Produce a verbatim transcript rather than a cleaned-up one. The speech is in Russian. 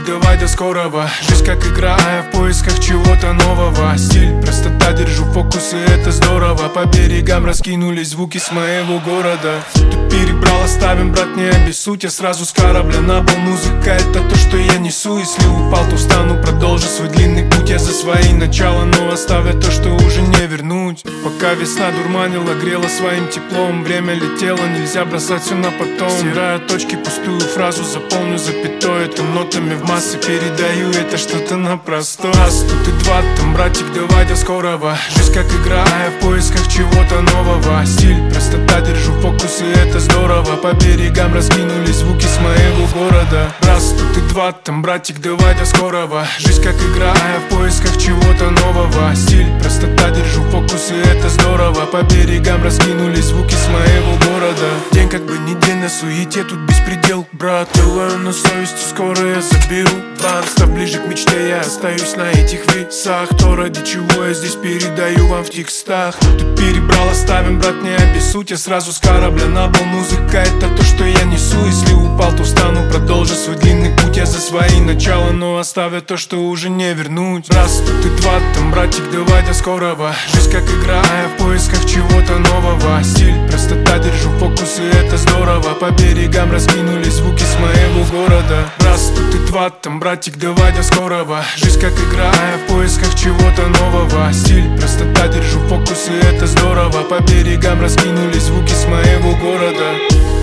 давай до скорого. Жизнь как игра, а я в поисках чего-то нового. Стиль, простота, держу фокус, и это здорово. По берегам раскинулись звуки с моего города. Тут перебрал, оставим, брат, не обессудь. Я сразу с корабля на бал, музыка это то, что я несу. Если упал, то встану, продолжу свой длинный путь. Я за свои начала, но оставя то, что уже не вернуть. Пока весна дурманила, грела своим теплом. Время летело, нельзя бросать все на потом. Стираю точки, пустую фразу заполню запятой. Это нотами в массы передаю, это что-то на простом. Раз, тут и два, там, братик, давай до скорого. Жизнь как игра, а я в поисках чего-то нового. Стиль, простота, держу фокус, и это здорово. По берегам раскинулись звуки с моего города. Раз, тут и два, там, братик, давай до скорого. Жизнь как игра, а я в поисках чего-то нового. Стиль, простота, держу фокус, и это здорово. По берегам раскинулись звуки с моего города. День как бы не день, на суете тут беспредел. Брат, делаю на совести, скоро я заберу банк. Став ближе к мечте, я остаюсь на этих весах. То, ради чего я здесь передаю вам в текстах. Тут перебрал, оставим, брат, не обессудь. Я сразу с корабля на бал, музыка это то, что я несу. Если упал, то встану, продолжу свой длинный путь. Я за свои начала, но оставя то, что уже не вернуть. Раз, тут и два, там, братик, давай до скорого. Жизнь как игра, а я в поисках чего-то нового. Стиль, простота, держу фокус, и это здорово. По берегам раскинулись звуки с моего города. Раз, тут и два, там, братик, давай до скорого. Жизнь как игра, а я в поисках чего-то нового. Стиль, простота, держу фокус, и это здорово. По берегам раскинулись звуки с моего города.